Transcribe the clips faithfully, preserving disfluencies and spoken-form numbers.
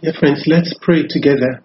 Dear friends, let's pray together.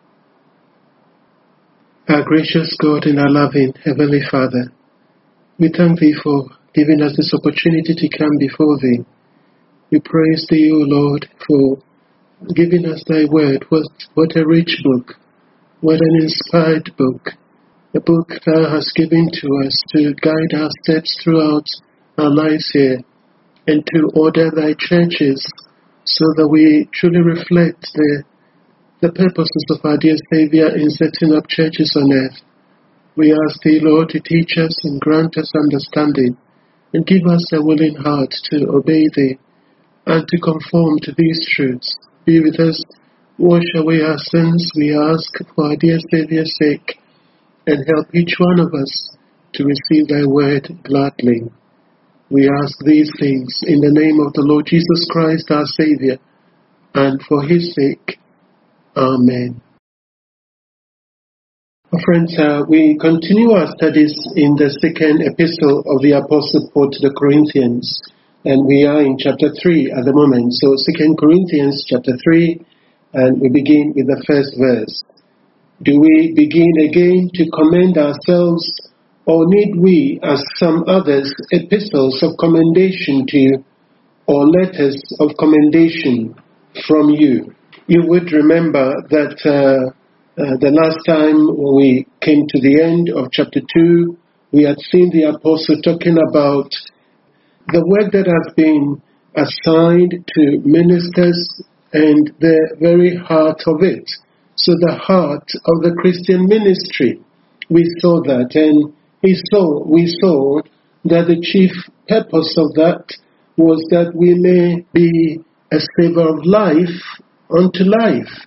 Our gracious God and our loving Heavenly Father, we thank Thee for giving us this opportunity to come before Thee. We praise Thee, O Lord, for giving us Thy word. What, what a rich book, what an inspired book, a book Thou hast given to us to guide our steps throughout our lives here and to order Thy churches so that we truly reflect the the purposes of our dear Savior in setting up churches on earth. We ask Thee, Lord, to teach us and grant us understanding, and give us a willing heart to obey Thee and to conform to these truths. Be with us, wash away our sins, we ask for our dear Saviour's sake, and help each one of us to receive Thy word gladly. We ask these things in the name of the Lord Jesus Christ, our Savior, and for His sake. Amen. Friends, uh, we continue our studies in the second epistle of the Apostle Paul to the Corinthians, and we are in chapter three at the moment. So Second Corinthians chapter three, and we begin with the first verse. Do we begin again to commend ourselves, or need we, as some others, epistles of commendation to you, or letters of commendation from you? You would remember that uh, uh, the last time when we came to the end of chapter two, we had seen the apostle talking about the work that has been assigned to ministers and the very heart of it. So the heart of the Christian ministry, we saw that, and he saw, we saw that the chief purpose of that was that we may be a savor of life unto life,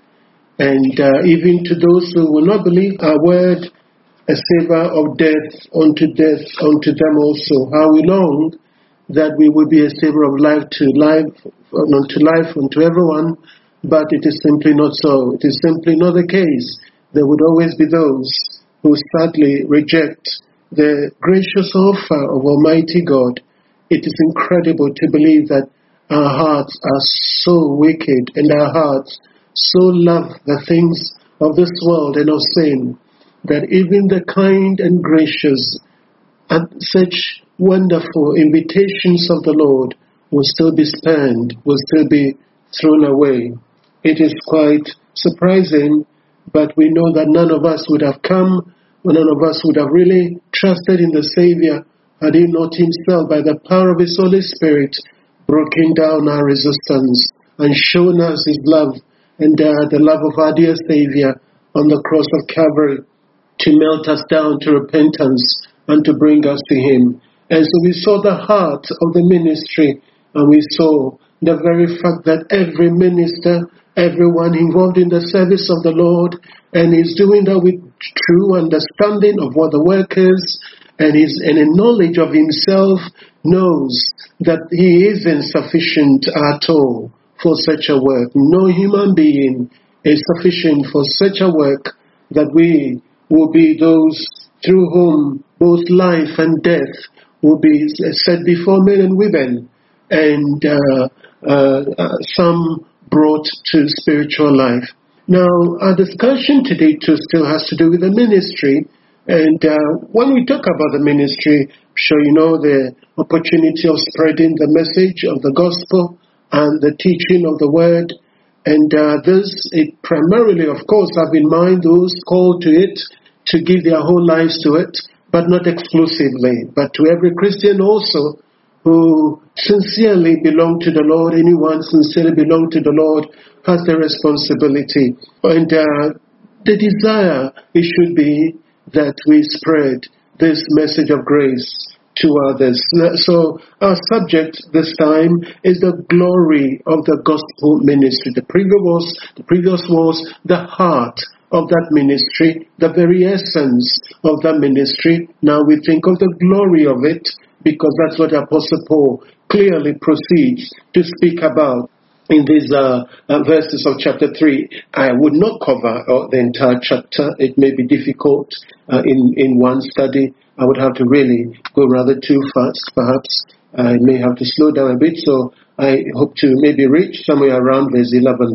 and uh, even to those who will not believe our word, a savor of death unto death unto them also. How we long that we will be a savor of life to life, unto life unto everyone, but it is simply not so. It is simply not the case. There would always be those who sadly reject the gracious offer of Almighty God. It is incredible to believe that our hearts are so wicked, and our hearts so love the things of this world and of sin, that even the kind and gracious and such wonderful invitations of the Lord will still be spurned, will still be thrown away. It is quite surprising, but we know that none of us would have come, none of us would have really trusted in the Savior had He not Himself, by the power of His Holy Spirit, broken down our resistance and shown us His love and uh, the love of our dear Savior on the cross of Calvary to melt us down to repentance and to bring us to Him. And so we saw the heart of the ministry, and we saw the very fact that every minister, everyone involved in the service of the Lord, and is doing that with true understanding of what the work is, and is and a knowledge of himself, knows that he isn't sufficient at all for such a work. No human being is sufficient for such a work, that we will be those through whom both life and death will be set before men and women, and uh, uh, uh, some brought to spiritual life. Now, our discussion today too still has to do with the ministry. And uh, when we talk about the ministry, I'm sure you know the opportunity of spreading the message of the gospel and the teaching of the word. And uh, this, it primarily, of course, have in mind those called to it to give their whole lives to it, but not exclusively, but to every Christian also who sincerely belong to the Lord. Anyone sincerely belong to the Lord has the responsibility. And uh, the desire, it should be that we spread this message of grace to others. So our subject this time is the glory of the gospel ministry. The previous was, the previous was the heart of that ministry, the very essence of that ministry. Now we think of the glory of it, because that's what Apostle Paul clearly proceeds to speak about in these uh, uh, verses of chapter three. I would not cover uh, the entire chapter. It may be difficult uh, in, in one study. I would have to really go rather too fast, perhaps. I may have to slow down a bit, so I hope to maybe reach somewhere around verse eleven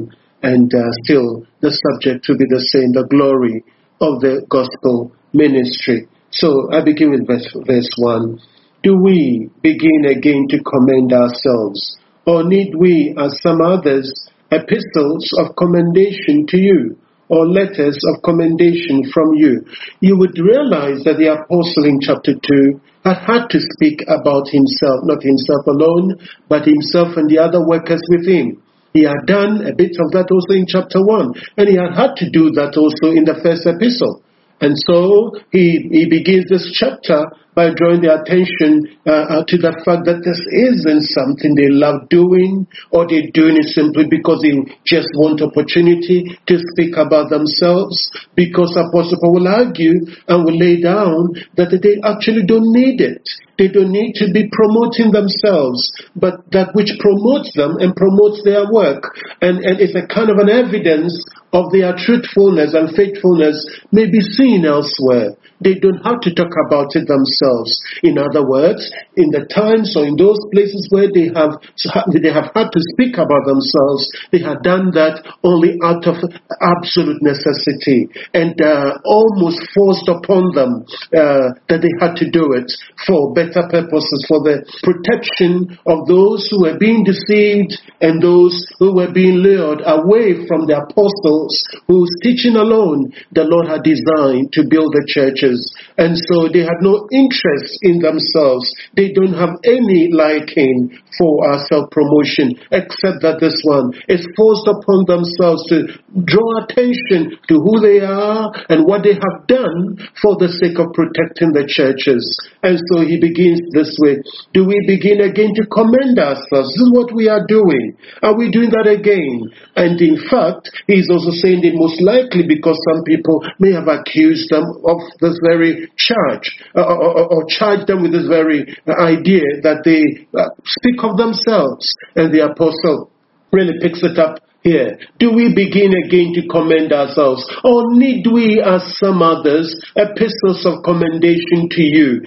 and uh, still the subject will be the same, the glory of the gospel ministry. So I begin with verse, verse one. Do we begin again to commend ourselves, or need we, as some others, epistles of commendation to you, or letters of commendation from you? You would realize that the apostle in chapter two had had to speak about himself, not himself alone, but himself and the other workers with him. He had done a bit of that also in chapter one, and he had had to do that also in the first epistle. And so he, he begins this chapter by drawing their attention uh, uh, to the fact that this isn't something they love doing, or they're doing it simply because they just want opportunity to speak about themselves, because Apostle Paul will argue and will lay down that they actually don't need it. They don't need to be promoting themselves, but that which promotes them and promotes their work, and, and is a kind of an evidence of their truthfulness and faithfulness, may be seen elsewhere. They don't have to talk about it themselves. In other words, in the times or in those places where they have they have had to speak about themselves, they have done that only out of absolute necessity, and uh, almost forced upon them uh, that they had to do it for better purposes, for the protection of those who were being deceived and those who were being lured away from the apostles whose teaching alone the Lord had designed to build the churches. And so they had no interest in themselves. They don't have any liking for uh, self-promotion, except that this one is forced upon themselves to draw attention to who they are and what they have done for the sake of protecting the churches. And so he begins this way. Do we begin again to commend ourselves? This is what we are doing. Are we doing that again? And in fact, he's also saying that most likely because some people may have accused them of this very charge, uh, or, or charge them with this very idea that they uh, speak of themselves. And the apostle really picks it up here. Do we begin again to commend ourselves, or need we, as some others, epistles of commendation to you,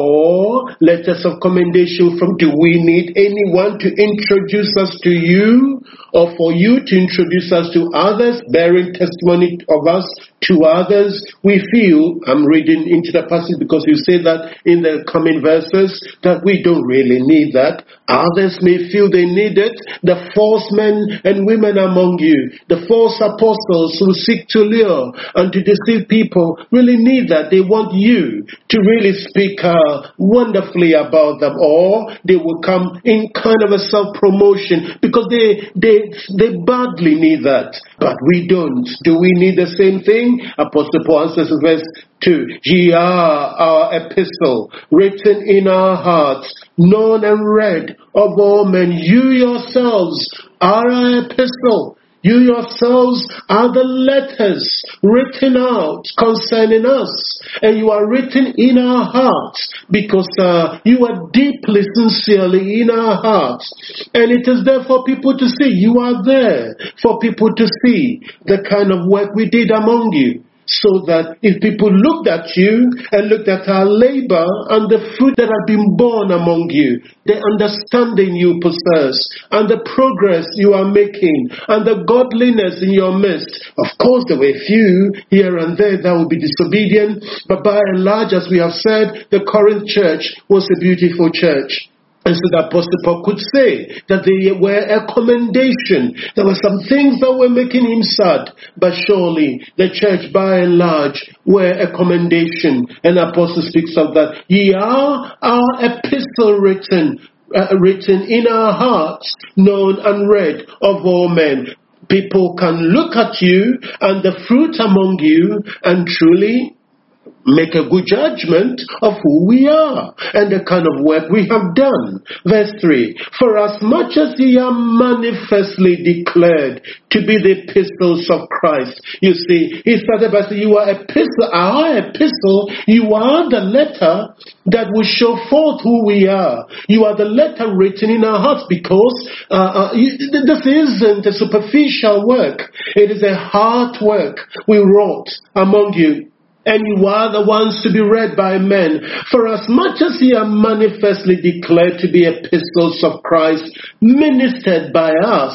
or letters of commendation from? Do we need anyone to introduce us to you, or for you to introduce us to others, bearing testimony of us to others? We feel, I'm reading into the passage because you say that in the coming verses, that we don't really need that. Others may feel they need it. The false men and women among you, the false apostles who seek to lure and to deceive people, really need that. They want you to really speak uh, wonderfully about them, or they will come in kind of a self-promotion because they, they, they badly need that. But we don't. Do we need the same thing? Apostle Paul answers in verse two. Ye are our epistle, written in our hearts, known and read of all men. You yourselves are our epistle. You yourselves are the letters written out concerning us. And you are written in our hearts because uh, you are deeply, sincerely in our hearts. And it is there for people to see. You are there for people to see the kind of work we did among you. So that if people looked at you and looked at our labor and the fruit that had been born among you, the understanding you possess and the progress you are making and the godliness in your midst. Of course, there were few here and there that would be disobedient, but by and large, as we have said, the Corinth church was a beautiful church. And so the Apostle Paul could say that they were a commendation. There were some things that were making him sad, but surely the church by and large were a commendation. And the Apostle speaks of that. Ye are our epistle written, uh, written in our hearts, known and read of all men. People can look at you and the fruit among you and truly make a good judgment of who we are and the kind of work we have done. Verse three, for as much as ye are manifestly declared to be the epistles of Christ. You see, he started by saying, you are epistle, our epistle, you are the letter that will show forth who we are. You are the letter written in our hearts because uh, uh, this isn't a superficial work. It is a heart work we wrote among you. And you are the ones to be read by men. For as much as ye are manifestly declared to be epistles of Christ, ministered by us,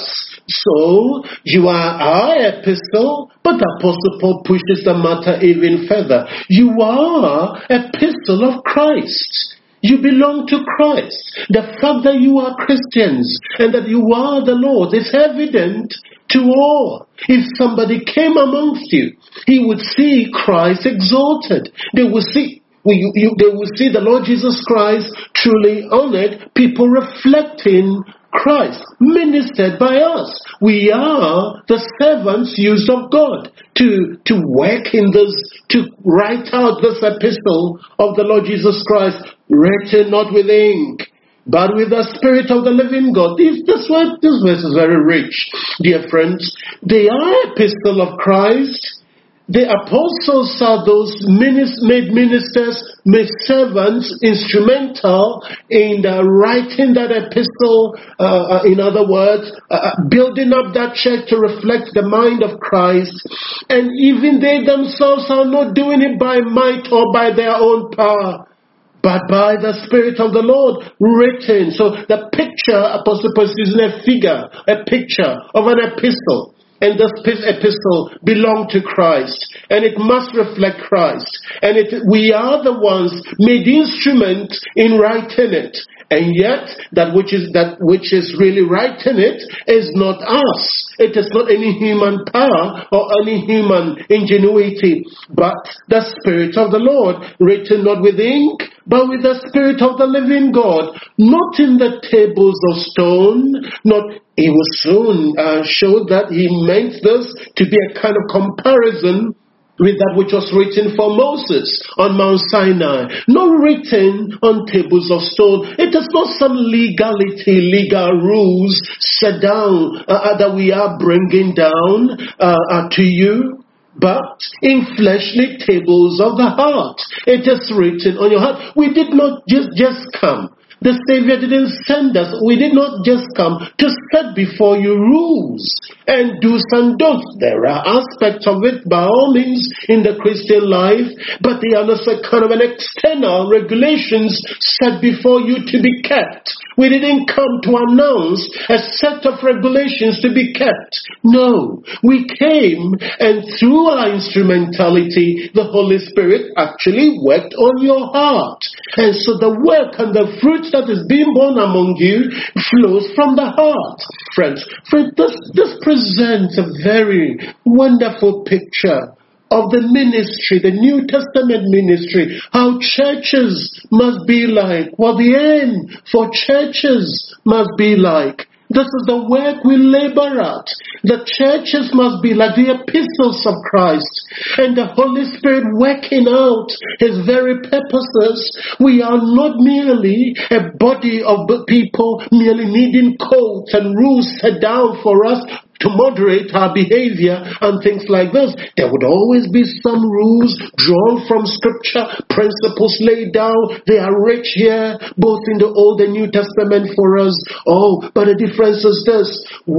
So, you are our epistle, but Apostle Paul pushes the matter even further. You are epistle of Christ. You belong to Christ. The fact that you are Christians and that you are the Lord is evident to all. If somebody came amongst you, he would see Christ exalted. They would see You, you, they will see the Lord Jesus Christ truly honored, people reflecting Christ, ministered by us. We are the servants used of God to, to work in this, to write out this epistle of the Lord Jesus Christ, written not with ink, but with the Spirit of the living God. This, this, word, this verse is very rich, dear friends. They are epistle of Christ. The apostles are those minis- made ministers, made servants, instrumental in uh, writing that epistle, uh, uh, in other words, uh, building up that church to reflect the mind of Christ. And even they themselves are not doing it by might or by their own power, but by the Spirit of the Lord written. So the picture, Apostle Paul is using a figure, a picture of an epistle. And this epistle belongs to Christ, and it must reflect Christ. And it, we are the ones made instrument in writing it. And yet, that which is that which is really writing it is not us. It is not any human power or any human ingenuity, but the Spirit of the Lord, written not with ink, but with the Spirit of the living God, not in the tables of stone, not. He will soon uh, show that he meant this to be a kind of comparison with that which was written for Moses on Mount Sinai. Not written on tables of stone. It is not some legality, legal rules set down uh, that we are bringing down uh, uh, to you, but in fleshly tables of the heart. It is written on your heart. We did not just, just come. The Savior didn't send us. We did not just come to set before you rules and do's and don'ts. There are aspects of it, by all means, in the Christian life, but they are also kind of an external regulations set before you to be kept. We didn't come to announce a set of regulations to be kept. No, we came, and through our instrumentality, the Holy Spirit actually worked on your heart. And so the work and the fruit that is being born among you flows from the heart. Friends, friends this, this presents a very wonderful picture of the ministry, the New Testament ministry, how churches must be like, what the aim for churches must be like. This is the work we labor at. The churches must be like the epistles of Christ, and the Holy Spirit working out His very purposes. We are not merely a body of people merely needing codes and rules set down for us to moderate our behavior and things like this. There would always be some rules drawn from Scripture, principles laid down. They are rich here, both in the Old and New Testament for us. Oh, but the difference is this.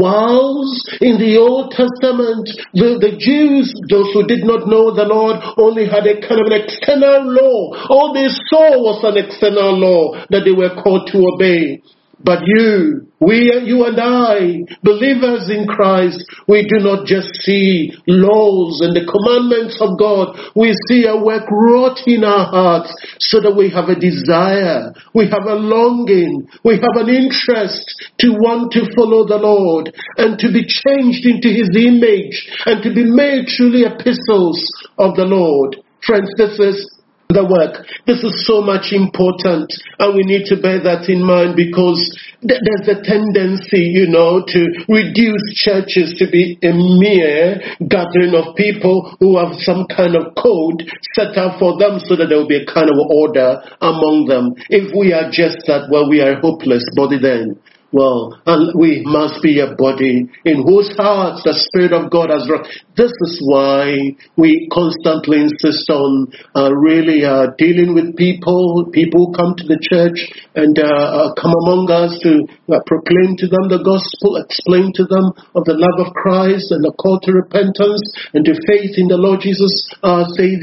Whilst in the Old Testament, the, the Jews, those who did not know the Lord, only had a kind of an external law. All they saw was an external law that they were called to obey. But you, we, you and I, believers in Christ, we do not just see laws and the commandments of God. We see a work wrought in our hearts so that we have a desire, we have a longing, we have an interest to want to follow the Lord and to be changed into His image and to be made truly epistles of the Lord. Friends, this is the work. This is so much important, and we need to bear that in mind, because th- there's a tendency, you know, to reduce churches to be a mere gathering of people who have some kind of code set up for them so that there will be a kind of order among them. If we are just that, well, we are a hopeless body then. Well, and we must be a body in whose hearts the Spirit of God has wrought. This is why we constantly insist on uh, really uh, dealing with people, people who come to the church and uh, uh, come among us to uh, proclaim to them the gospel, explain to them of the love of Christ and the call to repentance and to faith in the Lord Jesus, our Savior.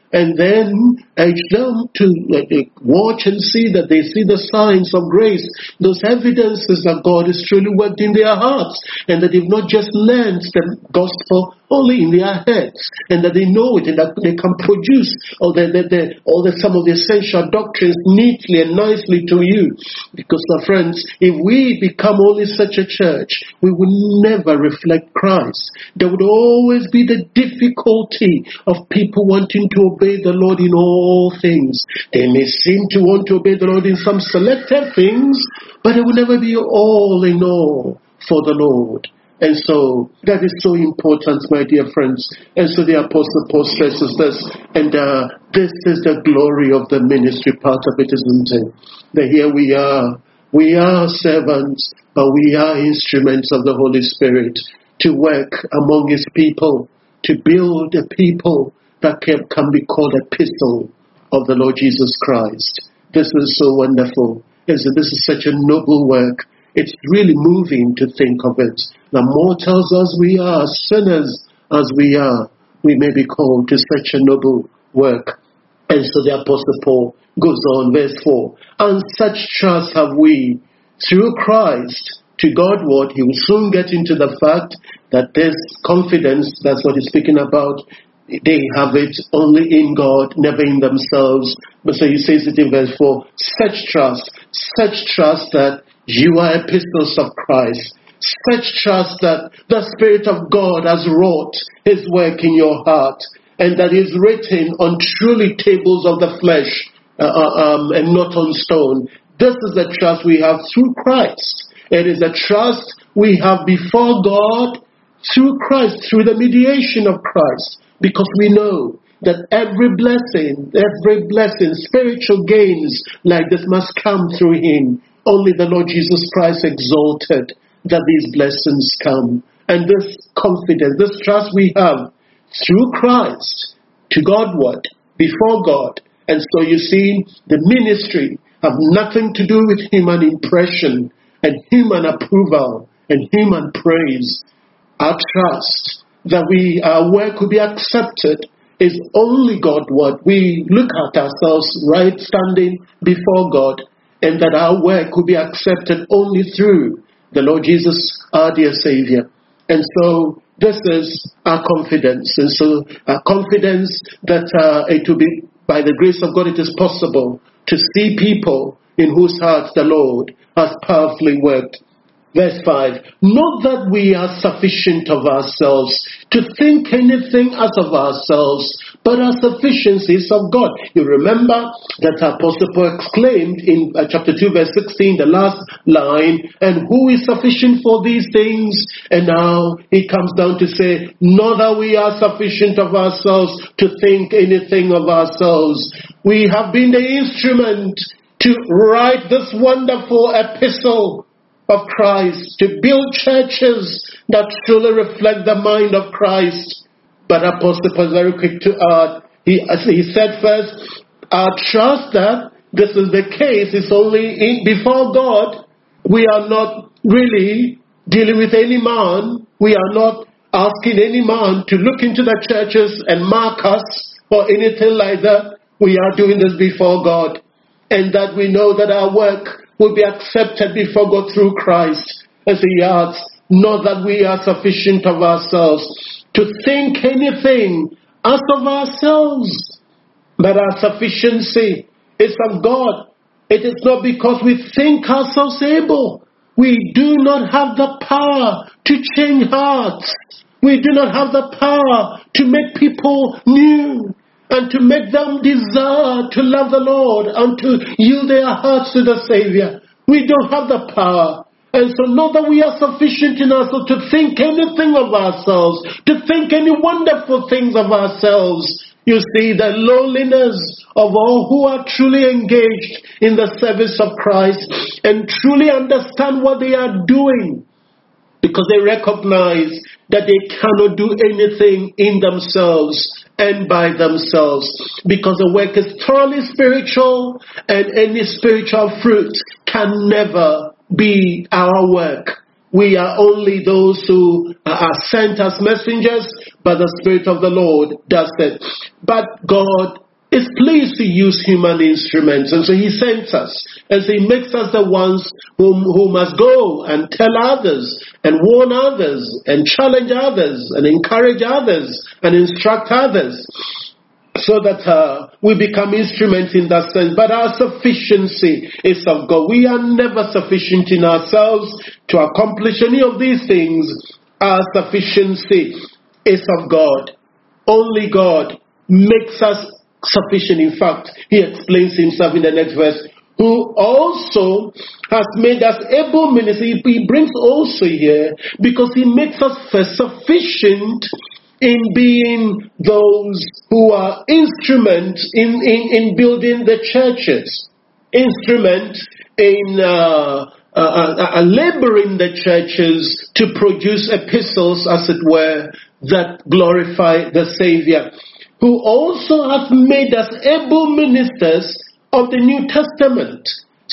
and then urge them to uh, watch and see that they see the signs of grace, those evidences that God is truly worked in their hearts, and that they've not just learned the gospel only in their heads, and that they know it, and that they can produce all the, the, the all the some of the essential doctrines neatly and nicely to you. Because, my friends, if we become only such a church, we will never reflect Christ. There would always be the difficulty of people wanting to obey the Lord in all things. They may seem to want to obey the Lord in some selected things, but it will never be all in all for the Lord. And so, that is so important, my dear friends. And so the Apostle Paul stresses this, and uh, this is the glory of the ministry part of it, isn't it? That here we are, we are servants, but we are instruments of the Holy Spirit to work among His people, to build a people that can, can be called a epistle of the Lord Jesus Christ. This is so wonderful. And so this is such a noble work. It's really moving to think of it. The mortals as we are, sinners as we are, we may be called to such a noble work. And so the Apostle Paul goes on, verse four. And such trust have we through Christ to Godward. He will soon get into the fact that this confidence, that's what he's speaking about, they have it only in God, never in themselves. But so he says it in verse four, such trust, such trust that you are epistles of Christ, such trust that the Spirit of God has wrought His work in your heart, and that is written on truly tables of the flesh uh, um, and not on stone. This is the trust we have through Christ. It is a trust we have before God through Christ, through the mediation of Christ, because we know that every blessing, every blessing, spiritual gains like this must come through Him. Only the Lord Jesus Christ exalted that these blessings come. And this confidence, this trust we have through Christ to Godward, before God. And so you see, the ministry have nothing to do with human impression and human approval and human praise. Our trust that we, our work will be accepted is only Godward. We look at ourselves right standing before God, and that our work will be accepted only through the Lord Jesus, our dear Savior. And so this is our confidence. And so our confidence that uh, it will be, by the grace of God, it is possible to see people in whose hearts the Lord has powerfully worked. Verse five, not that we are sufficient of ourselves to think anything as of ourselves, but our sufficiency is of God. You remember that Apostle Paul exclaimed in uh, chapter two, verse sixteen, the last line, and who is sufficient for these things? And now he comes down to say, not that we are sufficient of ourselves to think anything of ourselves. We have been the instrument to write this wonderful epistle of Christ, to build churches that truly reflect the mind of Christ. But Apostle Paul is very quick to add, he, as he said first, our trust that this is the case is only in, before God. We are not really dealing with any man. We are not asking any man to look into the churches and mark us or anything like that. We are doing this before God, and that we know that our work will be accepted before God through Christ. As he adds, not that we are sufficient of ourselves to think anything as of ourselves, but our sufficiency is of God. It is not because we think ourselves able. We do not have the power to change hearts. We do not have the power to make people new and to make them desire to love the Lord and to yield their hearts to the Savior. We don't have the power. And so not that we are sufficient in ourselves to think anything of ourselves, to think any wonderful things of ourselves. You see, the lowliness of all who are truly engaged in the service of Christ and truly understand what they are doing, because they recognize that they cannot do anything in themselves and by themselves, because the work is thoroughly spiritual, and any spiritual fruit can never be our work. We are only those who are sent as messengers, but the Spirit of the Lord does it. But God is pleased to use human instruments. And so he sends us. And so he makes us the ones who, who must go and tell others and warn others and challenge others and encourage others and instruct others, so that uh, we become instruments in that sense. But our sufficiency is of God. We are never sufficient in ourselves to accomplish any of these things. Our sufficiency is of God. Only God makes us sufficient. In fact, he explains himself in the next verse, who also has made us able ministers. He brings also here, because he makes us sufficient in being those who are instruments in, in, in building the churches, instrument in uh, uh, uh, uh, laboring the churches to produce epistles, as it were, that glorify the Savior, who also hath made us able ministers of the New Testament.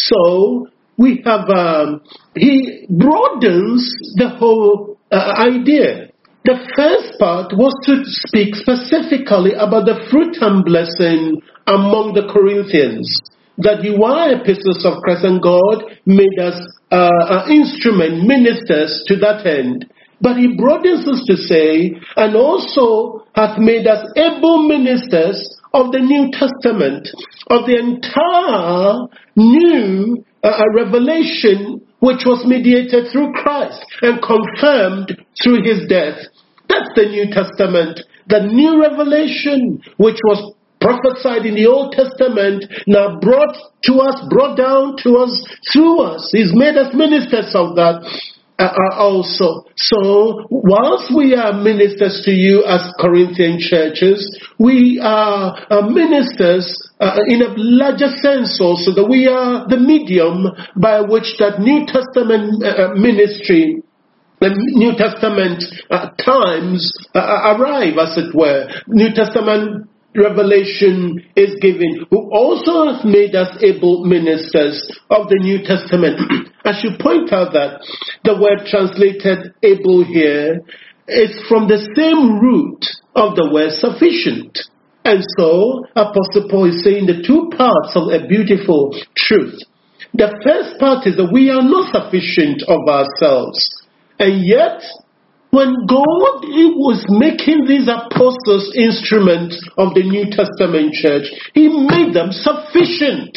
So we have, um, he broadens the whole uh, idea. The first part was to speak specifically about the fruit and blessing among the Corinthians, that you are epistles of Christ, and God made us uh, an instrument, ministers to that end. But he broadens us to say, and also hath made us able ministers of the New Testament, of the entire new uh, revelation which was mediated through Christ and confirmed through his death. That's the New Testament. The new revelation which was prophesied in the Old Testament, now brought to us, brought down to us, through us. He's made us ministers of that. Uh, also. So, whilst we are ministers to you as Corinthian churches, we are uh, ministers uh, in a larger sense also, that we are the medium by which that New Testament uh, ministry, the New Testament uh, times uh, arrive, as it were. New Testament revelation is given, who also has made us able ministers of the New Testament. I should point out that the word translated able here is from the same root of the word sufficient. And so, Apostle Paul is saying the two parts of a beautiful truth. The first part is that we are not sufficient of ourselves. And yet, when God was making these apostles instruments of the New Testament church, he made them sufficient.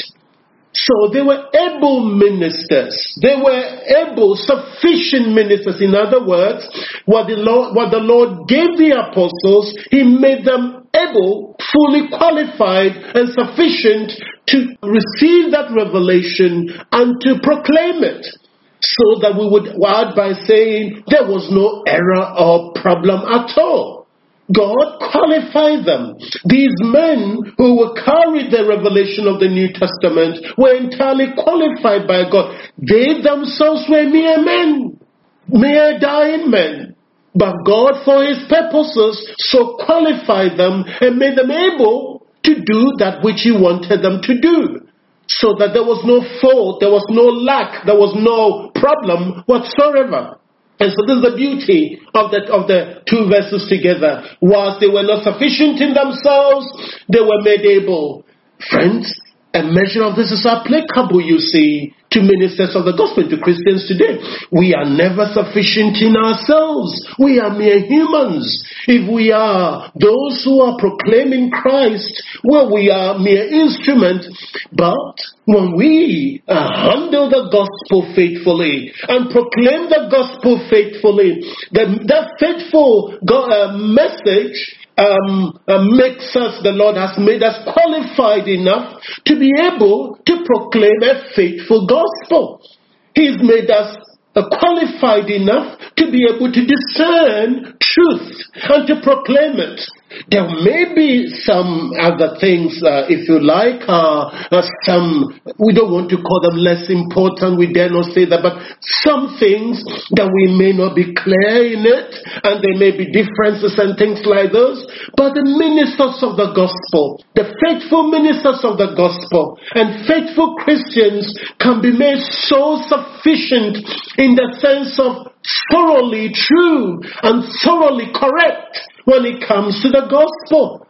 So they were able ministers. They were able, sufficient ministers. In other words, what the Lord, what the Lord gave the apostles, he made them able, fully qualified and sufficient to receive that revelation and to proclaim it. So that we would add by saying there was no error or problem at all. God qualified them. These men who were carried the revelation of the New Testament were entirely qualified by God. They themselves were mere men, mere dying men. But God, for his purposes, so qualified them and made them able to do that which he wanted them to do. So that there was no fault, there was no lack, there was no problem whatsoever. And so this is the beauty of the, of the two verses together. Whilst they were not sufficient in themselves, they were made able. Friends, a measure of this is applicable, you see, to ministers of the gospel, to Christians today. We are never sufficient in ourselves. We are mere humans. If we are those who are proclaiming Christ, well, we are mere instruments. But when we uh, handle the gospel faithfully and proclaim the gospel faithfully, the, that faithful God, uh, message Um, uh, makes us, the Lord has made us qualified enough to be able to proclaim a faithful gospel. He's made us uh, qualified enough to be able to discern truth and to proclaim it. There may be some other things, uh, if you like, uh, uh, some, we don't want to call them less important, we dare not say that, but some things that we may not be clear in it, and there may be differences and things like those, but the ministers of the gospel, the faithful ministers of the gospel, and faithful Christians can be made so sufficient in the sense of thoroughly true and thoroughly correct when it comes to the gospel.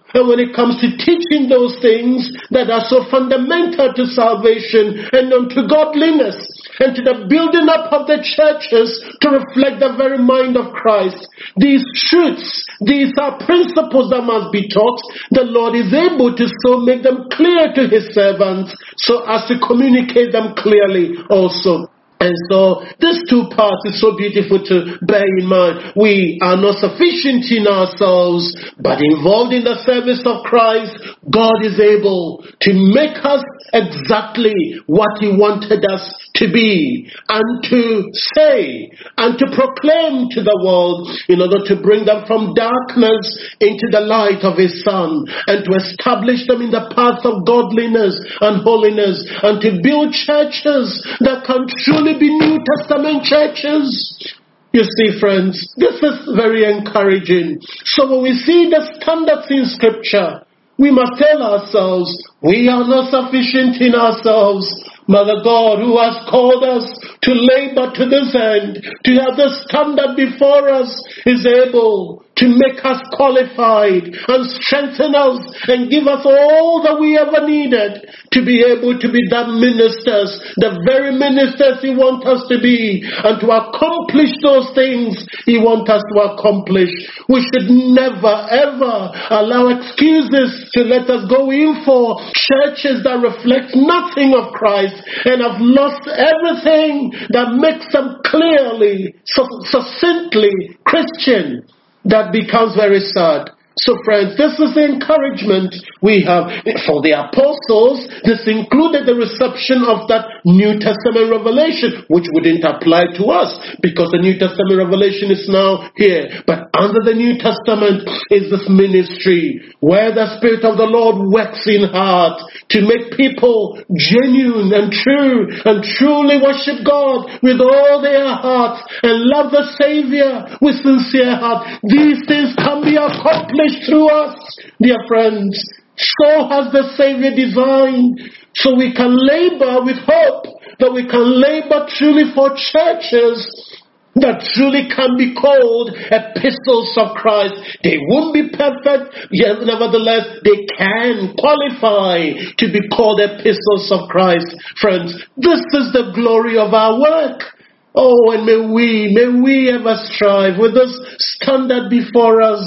And when it comes to teaching those things that are so fundamental to salvation and unto godliness, and to the building up of the churches to reflect the very mind of Christ, these truths, these are principles that must be taught. The Lord is able to so make them clear to his servants, so as to communicate them clearly also. And so, these two parts is so beautiful to bear in mind. We are not sufficient in ourselves, but involved in the service of Christ, God is able to make us exactly what he wanted us to be, and to say, and to proclaim to the world, in order to bring them from darkness into the light of his Son, and to establish them in the path of godliness and holiness, and to build churches that can truly be New Testament churches. You see, friends, this is very encouraging. So when we see the standards in Scripture, we must tell ourselves, we are not sufficient in ourselves. Mother God, who has called us to labor to this end, to have the standard before us, is able to make us qualified and strengthen us and give us all that we ever needed to be able to be the ministers, the very ministers he wants us to be, and to accomplish those things he wants us to accomplish. We should never ever allow excuses to let us go in for churches that reflect nothing of Christ and have lost everything that makes them clearly, succinctly Christian. That becomes very sad. So friends, this is the encouragement we have. For the apostles, this included the reception of that New Testament revelation, which wouldn't apply to us because the New Testament revelation is now here. But under the New Testament is this ministry where the Spirit of the Lord works in heart to make people genuine and true and truly worship God with all their hearts and love the Savior with sincere heart. These things can be accomplished through us, dear friends. So has the Savior designed. So we can labor with hope, that we can labor truly for churches that truly can be called epistles of Christ. They won't be perfect, yet nevertheless they can qualify to be called epistles of Christ. Friends, this is the glory of our work. Oh, and may we, may we ever strive with this standard before us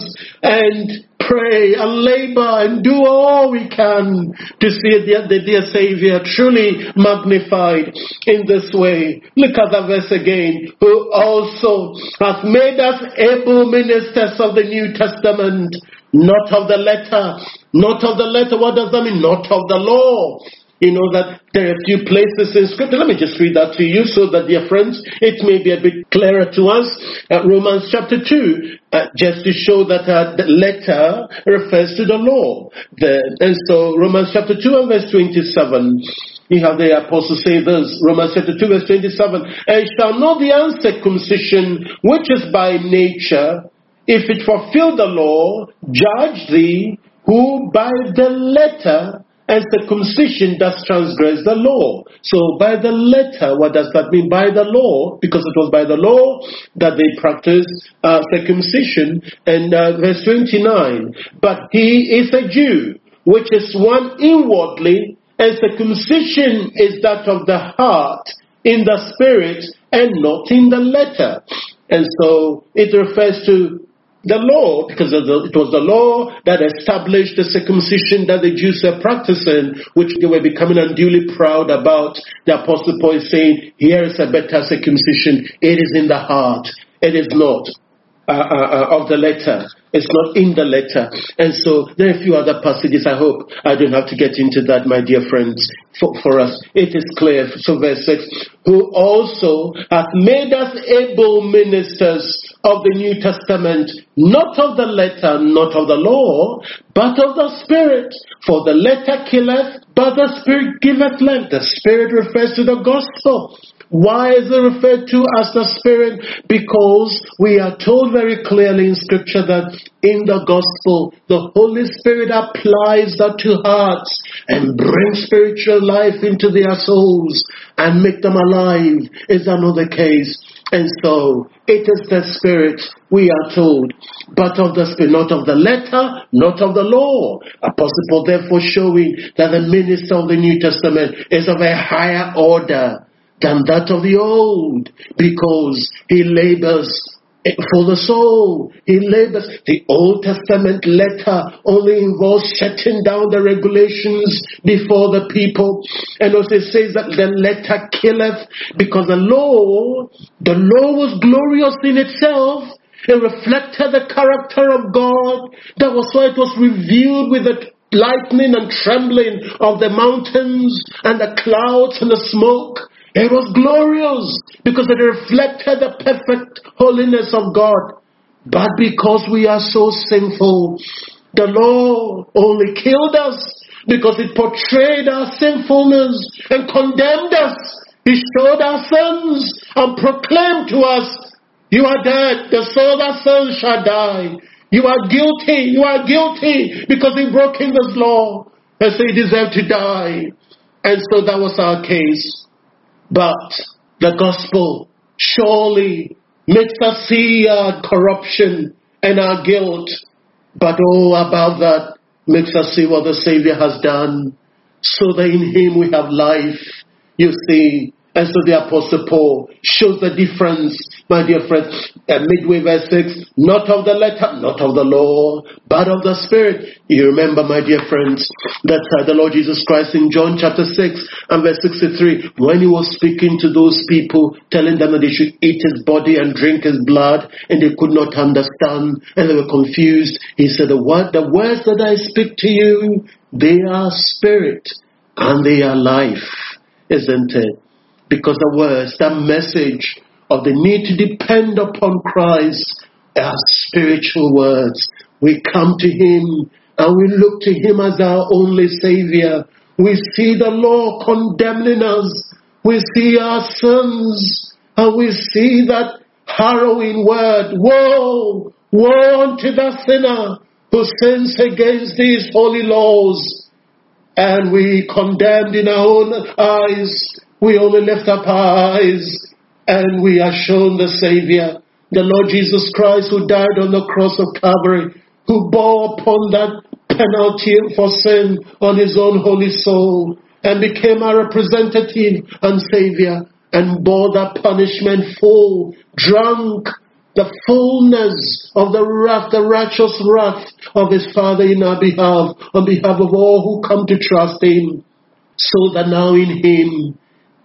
and pray and labor and do all we can to see the, the dear Savior truly magnified in this way. Look at the verse again. Who also hath made us able ministers of the New Testament, not of the letter. Not of the letter. What does that mean? Not of the law. You know that there are a few places in Scripture. Let me just read that to you so that, dear friends, it may be a bit clearer to us. Uh, Romans chapter two, uh, just to show that uh, the letter refers to the law. The, and so Romans chapter two and verse twenty-seven, you have the apostle say this, Romans chapter two verse twenty-seven, and shall not the uncircumcision which is by nature, if it fulfill the law, judge thee, who by the letter and circumcision does transgress the law. So by the letter, what does that mean? By the law, because it was by the law that they practiced uh, circumcision. And uh, verse twenty-nine, but he is a Jew, which is one inwardly, and circumcision is that of the heart, in the spirit, and not in the letter. And so it refers to the law, because it was the law that established the circumcision that the Jews were practicing, which they were becoming unduly proud about. The Apostle Paul is saying, here is a better circumcision. It is in the heart. It is not uh, uh, uh, of the letter. It's not in the letter. And so there are a few other passages. I hope I don't have to get into that, my dear friends, for, for us. It is clear. So verse six, who also hath made us able ministers of the New Testament, not of the letter, not of the law, but of the Spirit. For the letter killeth, but the Spirit giveth life. The Spirit refers to the gospel. Why is it referred to as the Spirit? Because we are told very clearly in Scripture that in the gospel, the Holy Spirit applies that to hearts and brings spiritual life into their souls and make them alive. Is that not the case? And so, it is the Spirit, we are told, but of the Spirit, not of the letter, not of the law. Apostle Paul therefore showing that the minister of the New Testament is of a higher order than that of the old, because he labors for the soul. He labors. The Old Testament letter only involves shutting down the regulations before the people. And also it says that the letter killeth, because the law, the law was glorious in itself. It reflected the character of God. That was why it was revealed with the lightning and trembling of the mountains and the clouds and the smoke. It was glorious because it reflected the perfect holiness of God. But because we are so sinful, the law only killed us because it portrayed our sinfulness and condemned us. It showed our sins and proclaimed to us, you are dead, the soul that sins shall die. You are guilty, you are guilty because you've broken this law. And so you deserve to die. And so that was our case. But the gospel surely makes us see our corruption and our guilt. But oh, above that, makes us see what the Savior has done, so that in Him we have life, you see. And so the Apostle Paul shows the difference, my dear friends, at midway verse six, not of the letter, not of the law, but of the Spirit. You remember, my dear friends, that uh, the Lord Jesus Christ in John chapter six and verse sixty-three, when He was speaking to those people, telling them that they should eat His body and drink His blood, and they could not understand, and they were confused, He said, the, word, the words that I speak to you, they are spirit, and they are life, isn't it? Because the words, that message of the need to depend upon Christ are spiritual words. We come to Him and we look to Him as our only Savior. We see the law condemning us. We see our sins and we see that harrowing word, woe, woe unto the sinner who sins against these holy laws. And we condemned in our own eyes. We only lift up our eyes and we are shown the Savior, the Lord Jesus Christ, who died on the cross of Calvary, who bore upon that penalty for sin on His own holy soul and became our representative and Savior and bore that punishment full, drunk the fullness of the wrath, the righteous wrath of His Father in our behalf, on behalf of all who come to trust Him, so that now in Him,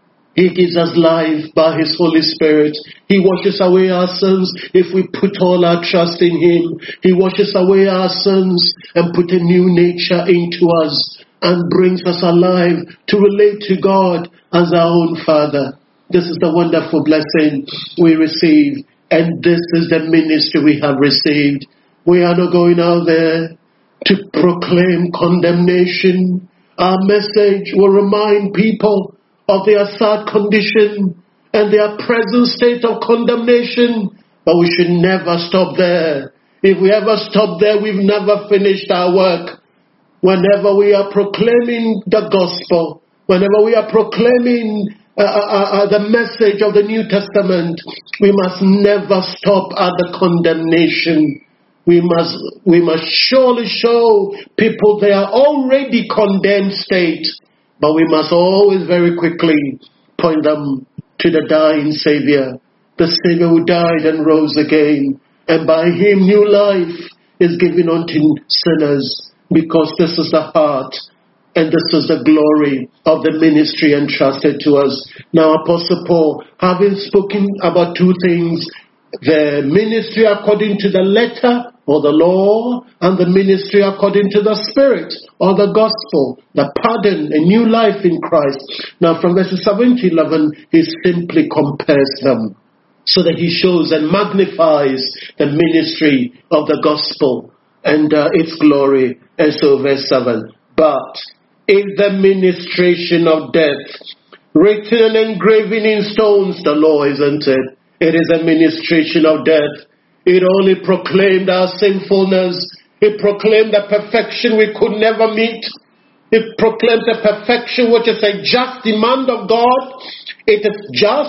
He gives us life by His Holy Spirit. He washes away our sins if we put all our trust in Him. He washes away our sins and put a new nature into us and brings us alive to relate to God as our own Father. This is the wonderful blessing we receive, and this is the ministry we have received. We are not going out there to proclaim condemnation. Our message will remind people of their sad condition and their present state of condemnation. But we should never stop there. If we ever stop there, we've never finished our work. Whenever we are proclaiming the gospel, whenever we are proclaiming uh, uh, uh, the message of the New Testament, we must never stop at the condemnation. We must, we must surely show people their already condemned state. But we must always very quickly point them to the dying Savior, the Savior who died and rose again. And by Him new life is given unto sinners, because this is the heart and this is the glory of the ministry entrusted to us. Now Apostle Paul, having spoken about two things, the ministry according to the letter or the law, and the ministry according to the Spirit or the gospel, the pardon, a new life in Christ. Now from verses seven to eleven, he simply compares them so that he shows and magnifies the ministry of the gospel and uh, its glory. And so verse seven, but if the ministration of death, written and engraven in stones, the law, isn't it? It is a ministration of death. It only proclaimed our sinfulness. It proclaimed the perfection we could never meet. It proclaimed the perfection which is a just demand of God. It is just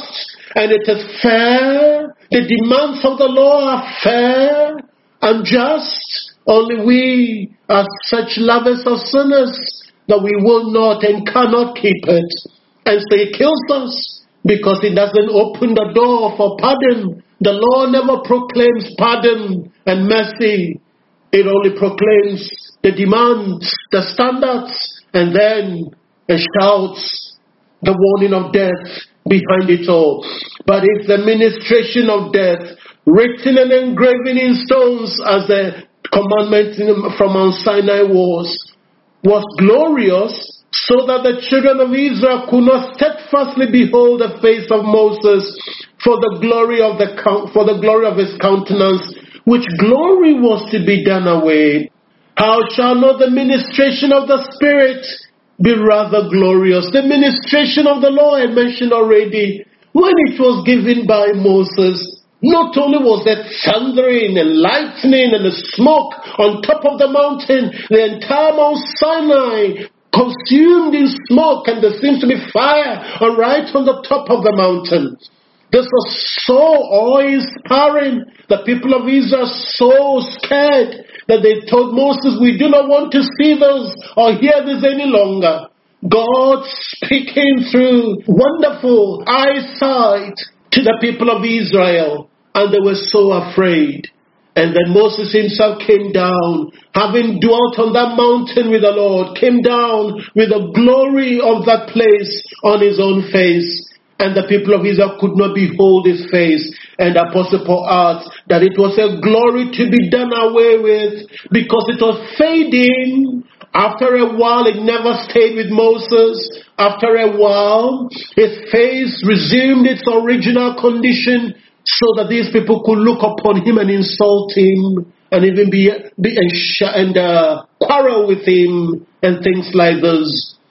and it is fair. The demands of the law are fair and just. Only we are such lovers of sinners that we will not and cannot keep it. And so it kills us because it doesn't open the door for pardon. The law never proclaims pardon and mercy. It only proclaims the demands, the standards, and then it shouts the warning of death behind it all. But if the ministration of death, written and engraven in stones as the commandment from Mount Sinai was, was glorious, so that the children of Israel could not steadfastly behold the face of Moses for the glory of the for the glory of his countenance, which glory was to be done away. How shall not the ministration of the Spirit be rather glorious? The ministration of the law I mentioned already, when it was given by Moses, not only was there thundering and lightning and the smoke on top of the mountain, the entire Mount Sinai consumed in smoke, and there seems to be fire right on the top of the mountain. This was so awe-inspiring. The people of Israel so scared that they told Moses, we do not want to see this or hear this any longer. God speaking through wonderful eyesight to the people of Israel, and they were so afraid. And then Moses himself came down, having dwelt on that mountain with the Lord, came down with the glory of that place on his own face. And the people of Israel could not behold his face. And the Apostle Paul asked that it was a glory to be done away with, because it was fading. After a while, it never stayed with Moses. After a while, his face resumed its original condition, so that these people could look upon him and insult him, and even be, be and, and uh, quarrel with him, and things like this.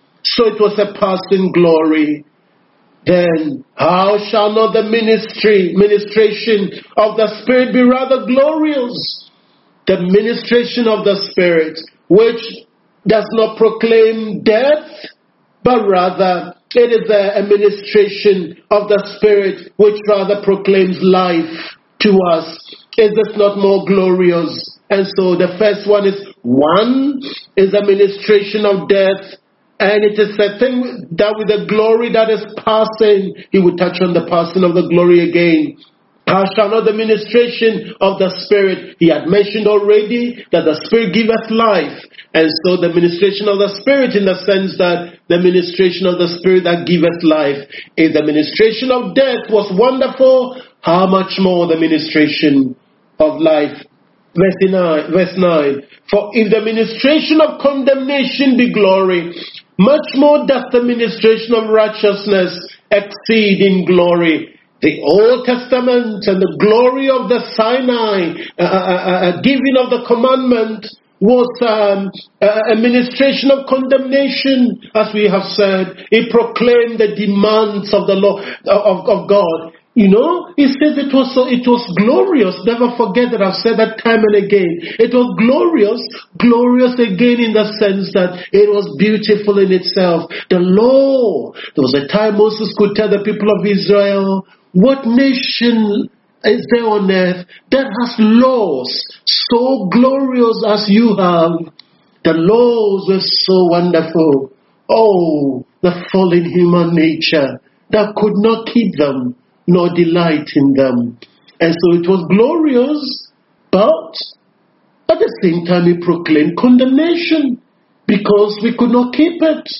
So it was a passing glory. Then how shall not the ministry, ministration of the Spirit be rather glorious? The ministration of the Spirit, which does not proclaim death, but rather it is a administration of the Spirit which rather proclaims life to us. Is this not more glorious? And so the first one is, one is the administration of death, and it is a thing that with the glory that is passing, he will touch on the passing of the glory again. How shall not the ministration of the Spirit? He had mentioned already that the Spirit giveth life. And so the ministration of the Spirit, in the sense that the ministration of the Spirit that giveth life. If the ministration of death was wonderful, how much more the ministration of life? Verse nine, verse nine. For if the ministration of condemnation be glory, much more doth the ministration of righteousness exceed in glory. The Old Testament and the glory of the Sinai, uh, uh, uh, giving of the commandment, was um, uh, a ministration of condemnation, as we have said. It proclaimed the demands of the law of, of God. You know, it says it was so, it was glorious. Never forget that I've said that time and again. It was glorious, glorious again in the sense that it was beautiful in itself. The law. There was a time Moses could tell the people of Israel, what nation is there on earth that has laws so glorious as you have? The laws were so wonderful. Oh, the fallen human nature that could not keep them, nor delight in them. And so it was glorious, but at the same time it proclaimed condemnation, because we could not keep it.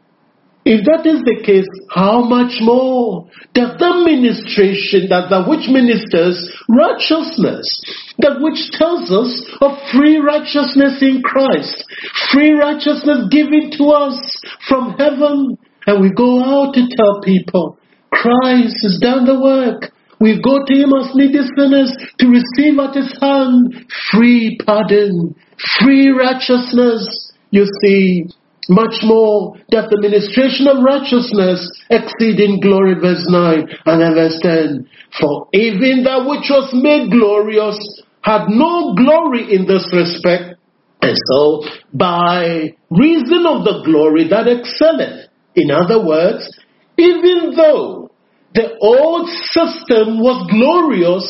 If that is the case, how much more does the ministration, that the which ministers righteousness, that which tells us of free righteousness in Christ, free righteousness given to us from heaven, and we go out to tell people, Christ has done the work. We go to him as needy sinners to receive at his hand free pardon, free righteousness. You see, much more doth the ministration of righteousness exceed in glory, verse nine, and then verse ten. For even that which was made glorious had no glory in this respect, and so by reason of the glory that excelleth. In other words, even though The old system was glorious,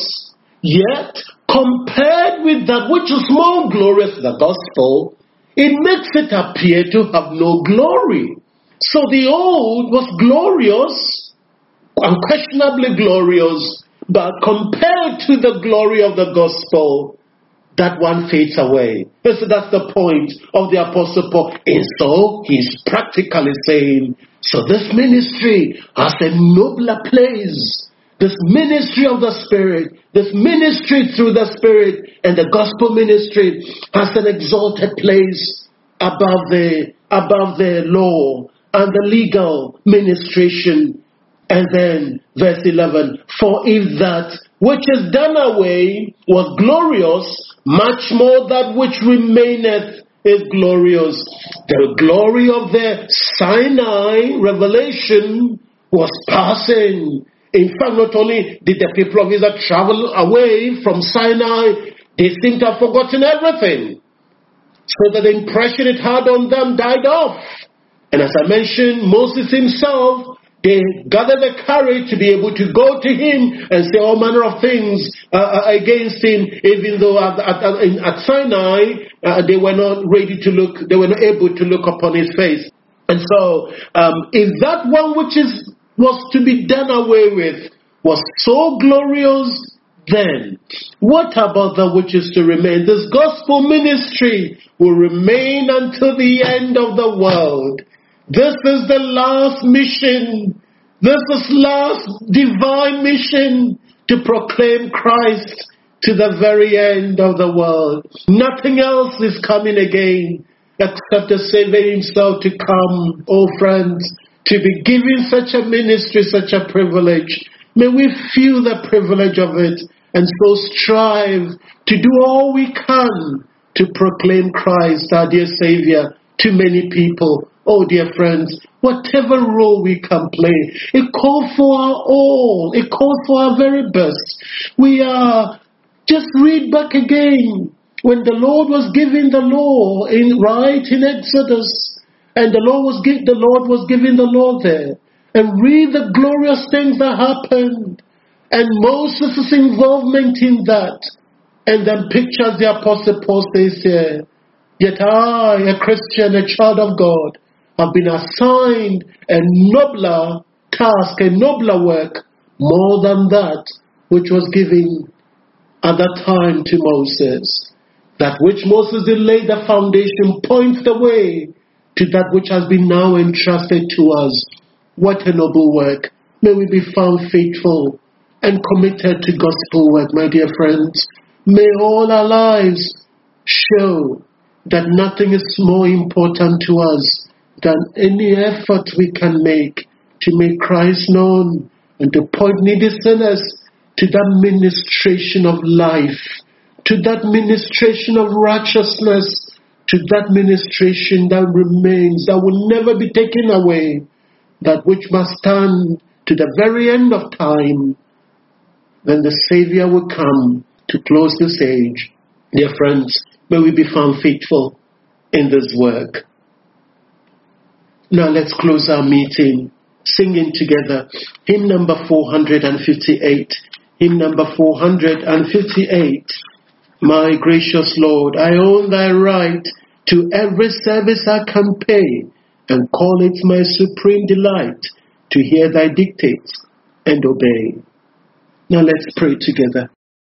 yet compared with that which is more glorious, the gospel, it makes it appear to have no glory. So the old was glorious, unquestionably glorious, but compared to the glory of the gospel, that one fades away. So that's the point of the Apostle Paul. And so he's practically saying, so this ministry has a nobler place. This ministry of the Spirit, this ministry through the Spirit, and the gospel ministry has an exalted place above the, above the law and the legal ministration. And then verse eleven, for if that which is done away was glorious, much more that which remaineth is glorious. The glory of the Sinai revelation was passing. In fact, not only did the people of Israel travel away from Sinai, they seem to have forgotten everything. So that the impression it had on them died off. And as I mentioned, Moses himself, they gathered the courage to be able to go to him and say all manner of things uh, against him, even though at, at, at Sinai uh, they were not ready to look, they were not able to look upon his face. And so, um, if that one which is was to be done away with was so glorious, then what about that which is to remain? This gospel ministry will remain until the end of the world. This is the last mission. This is last divine mission to proclaim Christ to the very end of the world. Nothing else is coming again except the Savior himself to come. Oh friends, to be given such a ministry, such a privilege. May we feel the privilege of it and so strive to do all we can to proclaim Christ, our dear Savior, to many people. Oh, dear friends, whatever role we can play, it calls for our all. It calls for our very best. We are, just read back again, when the Lord was giving the law, in right in Exodus, and the Lord was, give, the Lord was giving the law there, and read the glorious things that happened, and Moses' involvement in that, and then pictures the Apostle Paul says here, yet I, a Christian, a child of God, have been assigned a nobler task, a nobler work, more than that which was given at that time to Moses. That which Moses did lay the foundation points the way to that which has been now entrusted to us. What a noble work. May we be found faithful and committed to gospel work, my dear friends. May all our lives show that nothing is more important to us than any effort we can make to make Christ known and to point needy sinners to that ministration of life, to that ministration of righteousness, to that ministration that remains, that will never be taken away, that which must stand to the very end of time, when the Savior will come to close this age. Dear friends, may we be found faithful in this work. Now let's close our meeting singing together hymn number four hundred fifty-eight. Hymn number four hundred fifty-eight. My gracious Lord, I own thy right to every service I can pay, and call it my supreme delight to hear thy dictates and obey. Now let's pray together.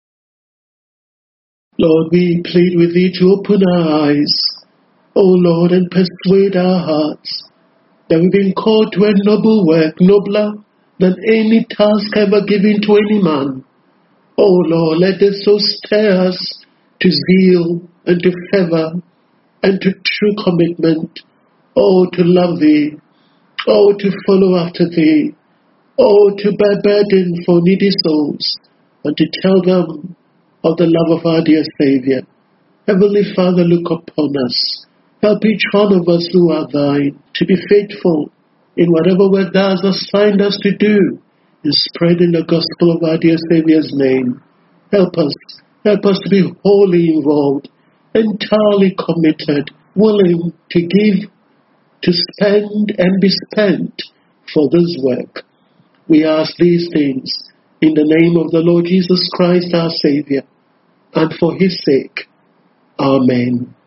Lord, we plead with thee to open our eyes, O Lord, and persuade our hearts that we've been called to a noble work, nobler than any task ever given to any man. O Lord, let this so stir us to zeal and to fervor and to true commitment. Oh, to love thee. Oh, to follow after thee. Oh, to bear burden for needy souls and to tell them of the love of our dear Savior. Heavenly Father, look upon us. Help each one of us who are thine to be faithful in whatever work thou hast assigned us to do in spreading the gospel of our dear Savior's name. Help us. Help us to be wholly involved, entirely committed, willing to give, to spend and be spent for this work. We ask these things in the name of the Lord Jesus Christ, our Savior, and for his sake. Amen.